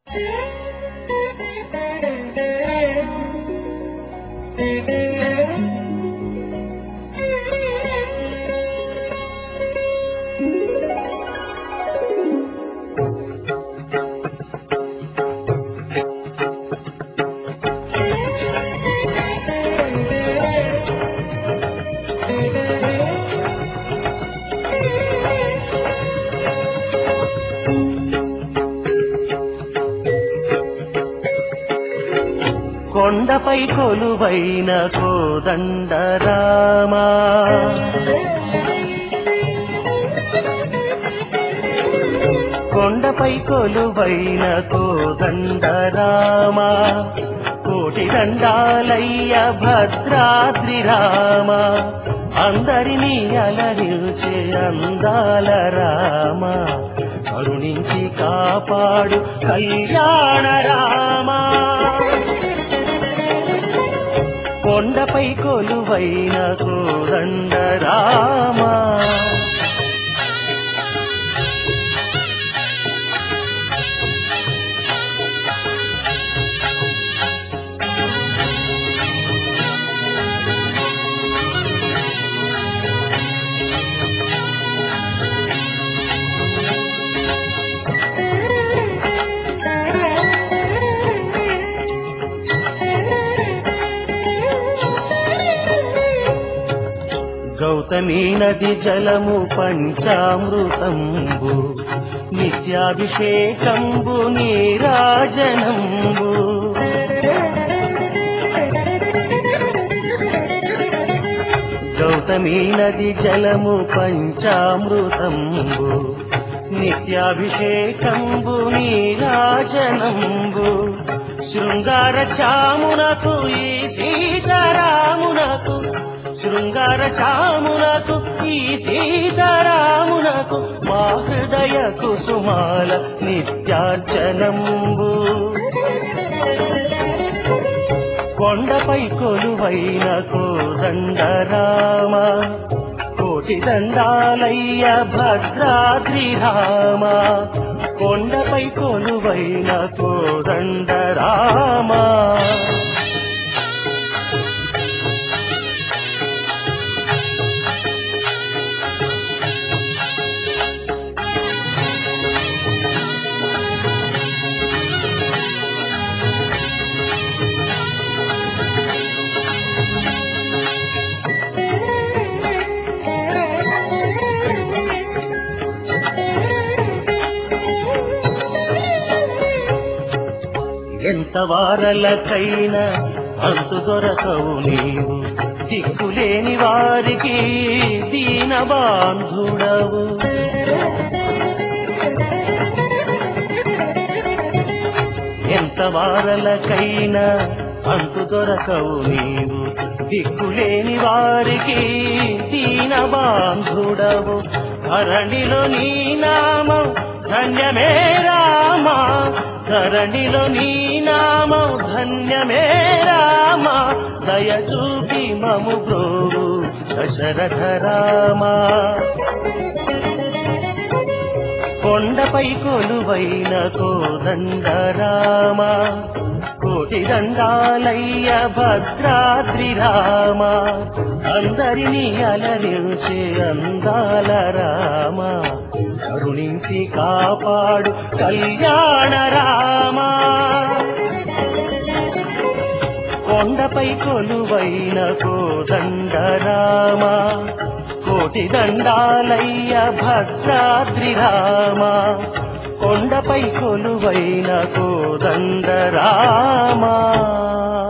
కొండపై కొలువైన కోదండరామా కొండపై కొలువైన కోదండరామా కోటి దండాలయ్య భద్రాద్రి రామ అందరినీ అలరించే అందాల రామ కరుణించి కాపాడు కళ్యాణ రామ కొండపై కొలువైన కోదండరామా గౌతమీ నది జలము పంచామృతంబు నిత్యాభిషేకంబు నీరాజనంబు గౌతమీ నది జలము పంచామృతంబు నిత్యాభిషేకంబు నీరాజనంబు శృంగార శ్యామునకు ఈ సీతారామునకు శృంగార శ్యామునకు ఈ సీతారామునకు మా హృదయ కుసుమాల నిత్యార్చనంబు కొండపై కొలువైన కోదండరామ కోటి దండాలయ్య భద్రాద్రి రామ కొండపై కొలువైన కోదండరామ ఎంత వారలకైనా అంతు దొరకవు నీవు దిక్కులేని వారికి దీన బాంధుడవు ఎంత వారలకైనా అంతు దొరకవు నీవు దిక్కులేని వారికి దీన బాంధుడవు ధరణిలో నీ నామం ధన్యమే రామా ధరణిలో నీ నామం ధన్యమే రామా దయ చూపి మము బ్రోవు దశరథ రామా కొండపై కొలువైన కోదండరామ కోటి దండాలయ్య భద్రాద్రి రామ అందరినీ అలరించే అందాల రామ కరుణించి కాపాడు కళ్యాణ రామ కొండపై కొలువైన కోదండరామ కోటి దండాలయ్య భద్రాద్రి రామ కొండపై కొలువైన కోదండరామ